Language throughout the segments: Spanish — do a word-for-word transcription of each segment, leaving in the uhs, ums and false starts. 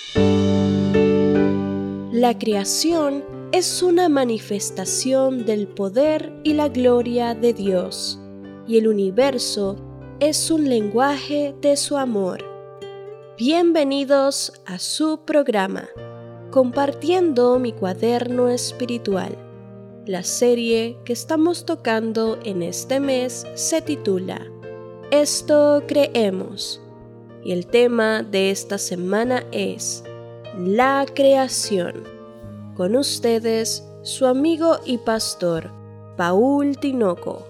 La creación es una manifestación del poder y la gloria de Dios, y el universo es un lenguaje de su amor. Bienvenidos a su programa, Compartiendo mi cuaderno espiritual. La serie que estamos tocando en este mes se titula Esto creemos, y el tema de esta semana es la creación. Con ustedes, su amigo y pastor, Paul Tinoco.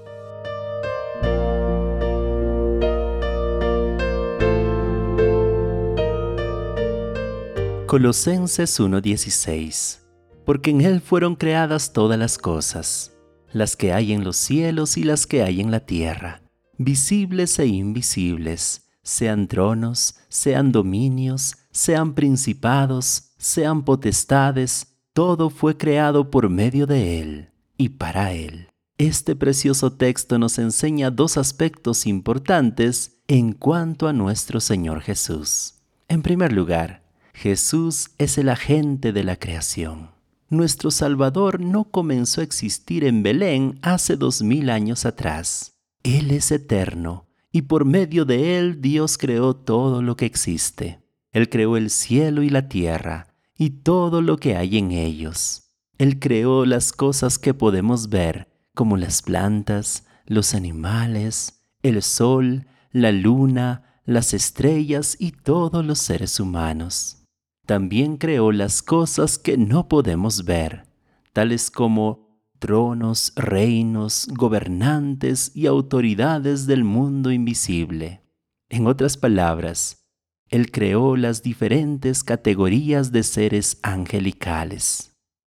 Colosenses uno dieciséis. Porque en Él fueron creadas todas las cosas, las que hay en los cielos y las que hay en la tierra, visibles e invisibles, sean tronos, sean dominios, sean principados, sean potestades, todo fue creado por medio de Él y para Él. Este precioso texto nos enseña dos aspectos importantes en cuanto a nuestro Señor Jesús. En primer lugar, Jesús es el agente de la creación. Nuestro Salvador no comenzó a existir en Belén hace dos mil años atrás. Él es eterno y por medio de Él Dios creó todo lo que existe. Él creó el cielo y la tierra y todo lo que hay en ellos. Él creó las cosas que podemos ver, como las plantas, los animales, el sol, la luna, las estrellas y todos los seres humanos. También creó las cosas que no podemos ver, tales como tronos, reinos, gobernantes y autoridades del mundo invisible. En otras palabras, Él creó las diferentes categorías de seres angelicales.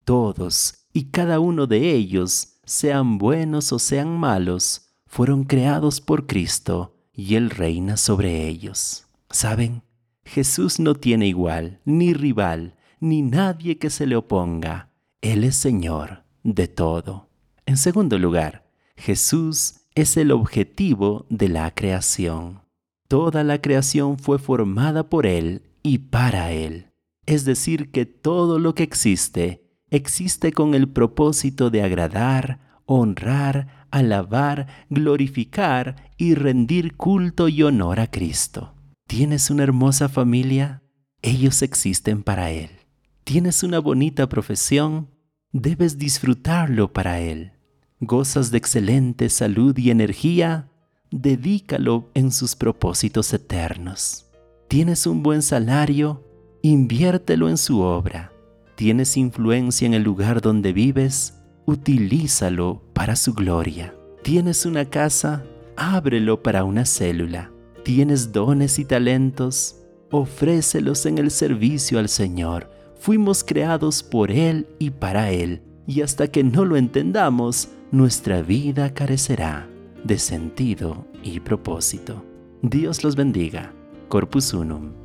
Todos y cada uno de ellos, sean buenos o sean malos, fueron creados por Cristo y Él reina sobre ellos. ¿Saben? Jesús no tiene igual, ni rival, ni nadie que se le oponga. Él es Señor de todo. En segundo lugar, Jesús es el objetivo de la creación. Toda la creación fue formada por Él y para Él. Es decir, que todo lo que existe, existe con el propósito de agradar, honrar, alabar, glorificar y rendir culto y honor a Cristo. ¿Tienes una hermosa familia? Ellos existen para Él. ¿Tienes una bonita profesión? Debes disfrutarlo para Él. ¿Gozas de excelente salud y energía? Dedícalo en sus propósitos eternos. ¿Tienes un buen salario? Inviértelo en su obra. ¿Tienes influencia en el lugar donde vives? Utilízalo para su gloria. ¿Tienes una casa? Ábrelo para una célula. ¿Tienes dones y talentos? Ofrécelos en el servicio al Señor. Fuimos creados por Él y para Él, y hasta que no lo entendamos, nuestra vida carecerá de sentido y propósito. Dios los bendiga. Corpus Unum.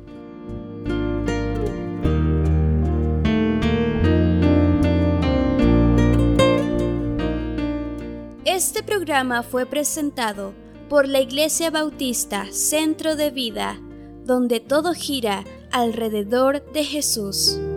Este programa fue presentado por la Iglesia Bautista Centro de Vida, donde todo gira alrededor de Jesús.